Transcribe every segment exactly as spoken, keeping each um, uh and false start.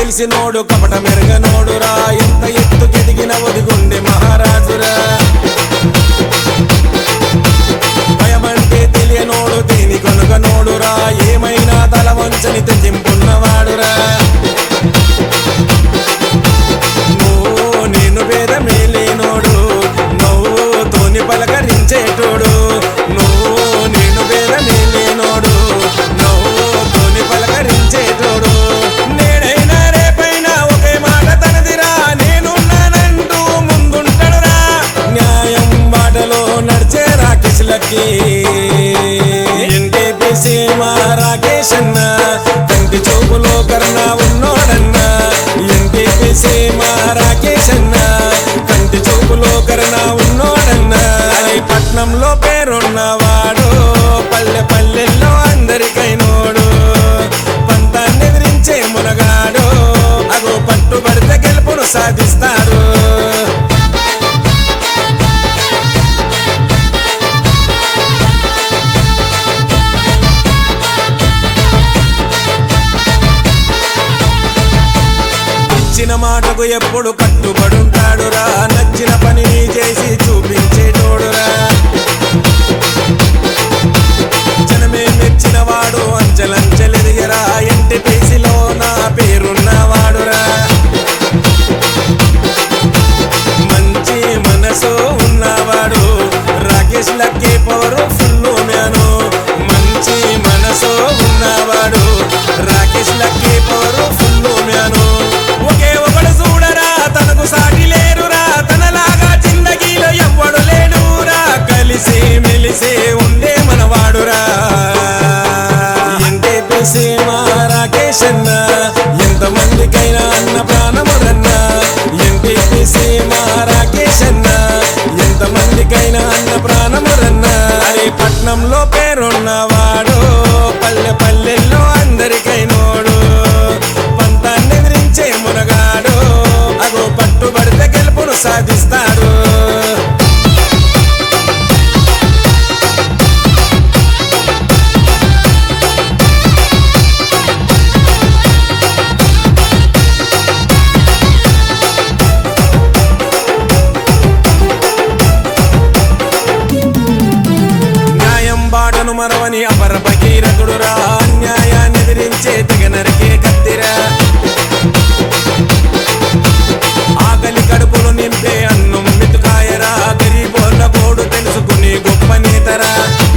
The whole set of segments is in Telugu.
తీసినోడు కపట మెరగనోడురా ఎంత ఎత్తుకెదిగిన ఒదిగుండే మహారాజురా భయమంటే తెలియనోడు దేని కొనుగనోడురా ఏమైనా తల వంచని తెంపున్నవాడురా నువ్వు నేను భేదమే లేనోడు నువ్వు తోని పలకరించేటోడు నువ్వు నేను భేదమే లేనోడు నువ్వు తోని పలకరించేటోడు నేనైనా రేపైనా ఒకే మాట తనదిరా నేనున్నానంటూ ముందుంటాడురా న్యాయం బాటలో నడిచే రాకేష్ లక్కీ ఎన్టీపీసీ మా రాకేష్ అన్న కంటి చూపులో కరుణ ఉన్నోడన్నా ఎన్టీపీసీ మా రాకేష్ అన్న కంటి చూపులో కరుణ ఉన్నోడన్నా పట్నంలో పేరున్నవాడు పల్లె పల్లెల్లో అందరికైనోడు పంతాన్ని ఎదిరించే మునగాడు అగో పట్టుబడితే గెలుపును సాధిస్తాడు ఇచ్చిన మాటకు ఎప్పుడు కట్టుబడుంటాడురా నచ్చిన పనిని చేసి చూపించేటోడురా జనమే మెచ్చిన వాడు అంచెలంచెలెదిగరా ఎన్టీపీసీలో నా పేరున్నవాడురా మంచి మనసు ఉన్నవాడు Rakesh lucky powerful man మంచి మనసు ఉన్నవాడు Rakesh lucky powerful man ఒకే ఒకడు చూడరా తనకు సాటి లేరురా తనలాగా జిందగీలో ఎవ్వడు లేడురా కలిసి మెలిసి ఉండే మనవాడురా ఎన్టీపీసీ మా రాకేష్ అన్న ఎంతమందికైనా అన్న ప్రాణమురన్నా ఎన్టీపీసీ మా రాకేష్ అన్న ఎంతమందికైనా అన్న ప్రాణమురన్నా అరే పట్నంలో పేరున్నవాడు పల్లె పల్లెల్లో అందరికైనోడు పంతాన్ని ఎదిరించే మునగాడు అగో పట్టుబడితే గెలుపును సాధిస్తాడు న్యాయం బాటను మరవని అపర భగీరథుడురా అన్యాయాన్ని ఎదిరించే తెగ నరికే కత్తిరా ఆకలి కడుపును నింపే అన్నం మెతుకాయరా గరీబోళ్ళ కోడు తెలుసుకుని గొప్ప నేతరా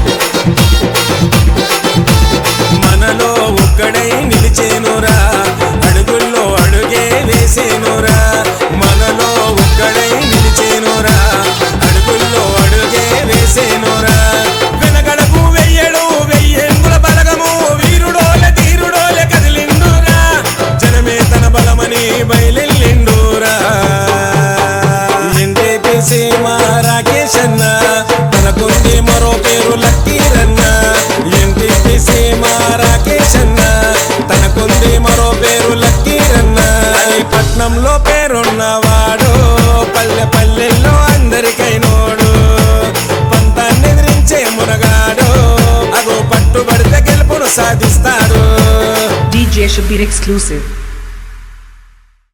మనలో ఒక్కడై నిలిచేనురా అడుగుల్లో అడుగే వేసేనురా మనలో ఒక్కడై నిలిచేనురా అడుగుల్లో అడుగే వేసేనురా వెనకడకు వెయ్యడు వెయ్యేంగుల బలగము వీరుడోలే తీరుడోలే కదిలిండురా జనమే తన బలమని బయలెల్లిండురా ఎన్టీపీసీ మా రాకేష్ అన్న తనకుంది మరో పేరు లక్కీరన్న ఎన్టీపీసీ మా రాకేష్ అన్న తనకుంది మరో పేరు లక్కీరన్న పట్నంలో పేరున్నవాడు పల్లె పల్లెల్లో అందరికైనోడు పంతాన్ని ఎదిరించే మునగాడు అగో పట్టుబడితే గెలుపును సాధిస్తాడు D J Shabir exclusive.